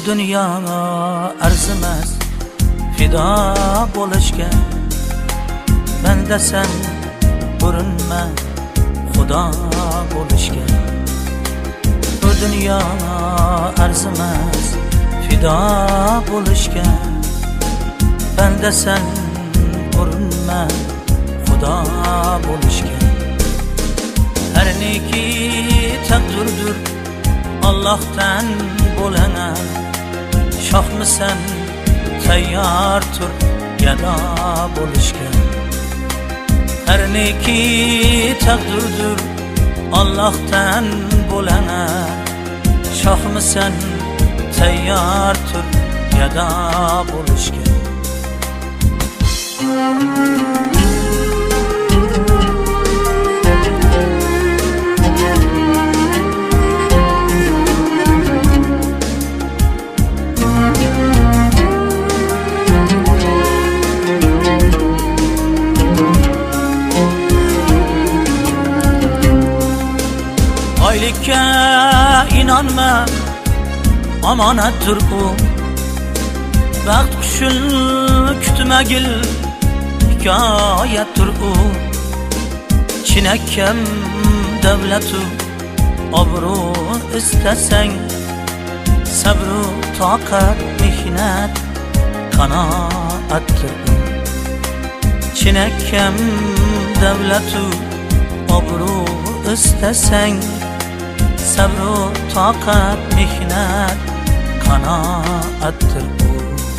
dünya arzimas fido bo'lishga. Banda sen urinma xudo bo'lishga. Bu dünya arzimas fido bo'lishga. Banda sen urinma xudo bo'lishga. Her neki takdirdir Allah'tan bo'lana. Shohmisan tayyor tur gado bo'lishga. Her neki takdirdir Allah'tan bo'lana. Shohmisan tayyor tur gado bo'lishga. Oylikka inanma, omonatdir u. Baxt qushul kutmagil, hikoyatdir u. Chinakam davlatu obro' istasang, sabru toqat mehnat qanoatdir u. Chinakam davlatu obro' istasang, sabru toqat mehnat qanoatdir bu.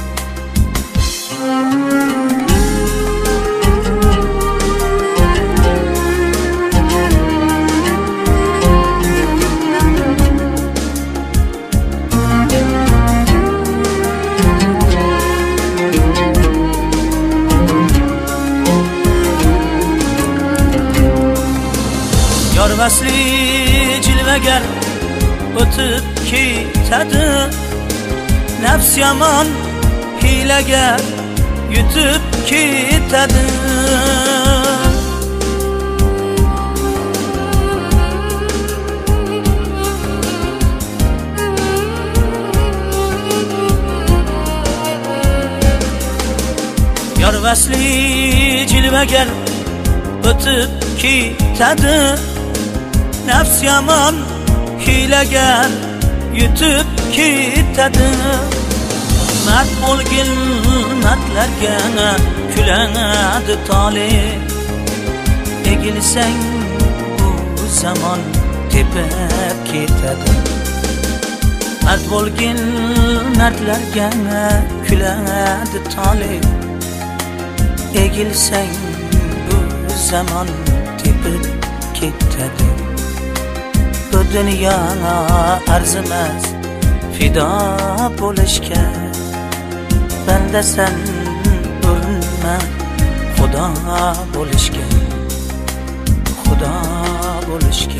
Yor vasli jilvagar o'tib ketadi. Nafs yomon hiylagar yutib ketadi. Yor vasli jilvagar o'tib ketadi. Nafs yomon hiylagar yutib ketadi. Mard bo'lgin mardlarga kuladi tole. Egilsang bu zamon tepib ketadi. Mard bo'lgin mardlarga kuladi tole. Egilsang bu zamon tepib ketadi. Bu dünya arzimas fido bo'lishga. Banda sen urinma xudo bo'lishga. Xudo bo'lishga.